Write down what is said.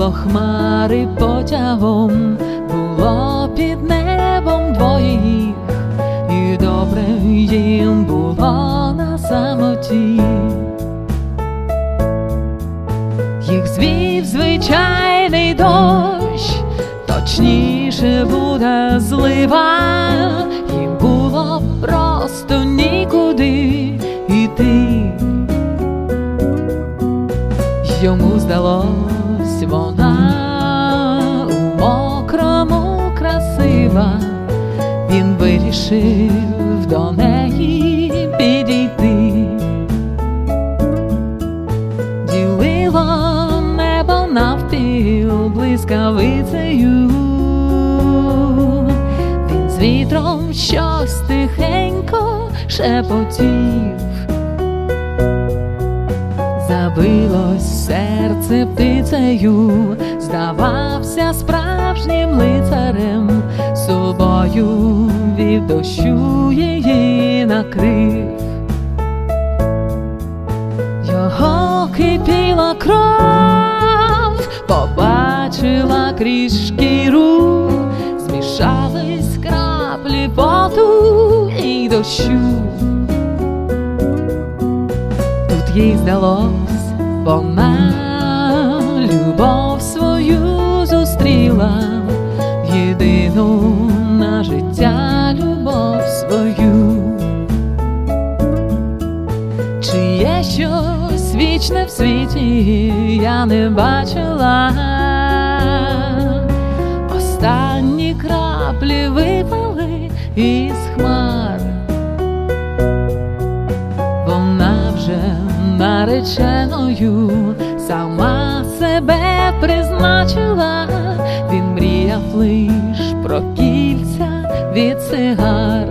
до хмари потягом, було під небом двоє їх, і добре їм було на самоті. Їх звів звичайний дощ, точніше буде злива, їм було просто нікуди йти. Йому здалось, вона у мокрому красива, він вирішив до неї підійти. Ділило небо навпіл блискавицею, він з вітром щось тихенько шепотів. Забилось серце птицею, здавався справжнім лицарем, собою вів, дощу її накрив. Його кипіла кров, побачила крізь шкіру, змішались краплі поту і дощу. Тут їй здалось, вона любов свою зустріла, єдину на життя любов свою. Чи є щось вічне в світі, я не бачила, останні краплі випали із хмар. Вона вже нареченою сама себе призначила, він мріяв лиш про кільця від сигар.